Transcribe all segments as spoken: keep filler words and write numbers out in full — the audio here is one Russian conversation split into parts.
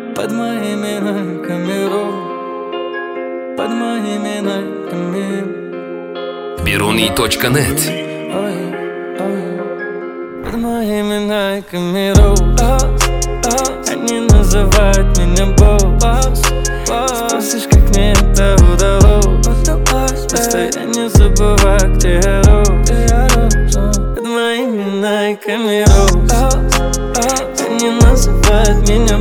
Под моими найками рок, под моими найками. Biruni точка нет. Под моими найками рок. Они называют меня босс. Спросишь, как мне это удалось? Просто я не забываю, где я рос. Под моими найками рос. Они называют меня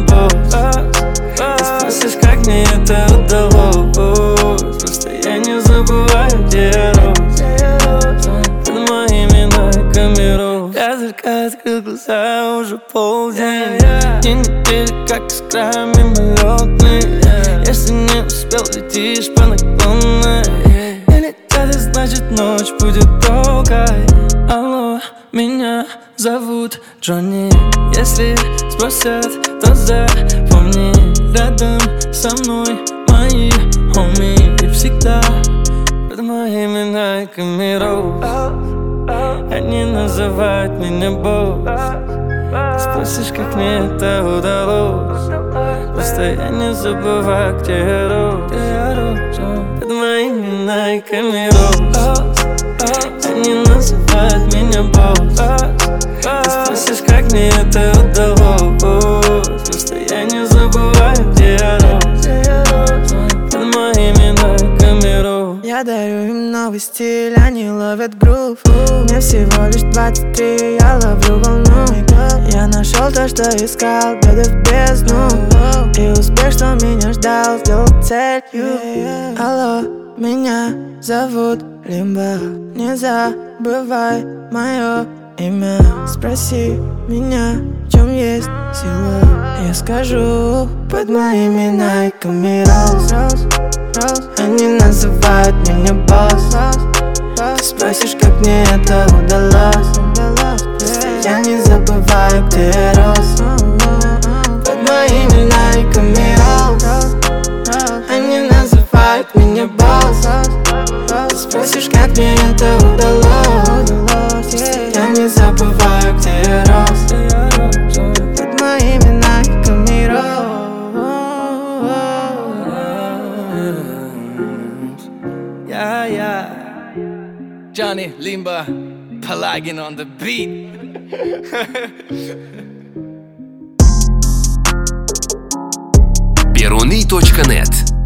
босс. Спросишь, как мне это удалось? Просто я не забываю, где я рос. Под моими найками рос. Я только открыл глаза, уже полдень. День недели, как искра мимолетный. Если не успел, летишь по наклонной. Не летят, значит ночь будет долгой. Алло, меня зовут Джонни. Если спросят, то запомни. Рядом со мной мои хоми. И всегда под моими найками рос. Они называют меня босс. Спросишь, как мне это удалось? Просто я не забываю, где я рос. Под моими найками рос. Они называют меня босс. Спросишь, как мне это удалось? Просто я не забываю, где я рос. Под моими найками рос. Я дарю им новый стиль, они ловят грув. Мне всего лишь двадцать три, я ловлю волну. Я нашел то, что искал, глядя в бездну. И успех, что меня ждал, сделал целью. Алло, меня зовут Лимба. Не забывай мое имя. Спроси меня, в чем есть сила. Я скажу, под моими найками рос. Они называют меня босс. Ты спросишь, как мне это удалось? Просто я не забываю, где я рос. Под моими найками рос. Они называют меня босс. Ты спросишь, как мне это удалось? Просто я не забываю, где я рос. Под моими найками рос. Yeah, yeah. Johnny, Limba, Pelagin on the beat. Biruni точка нет.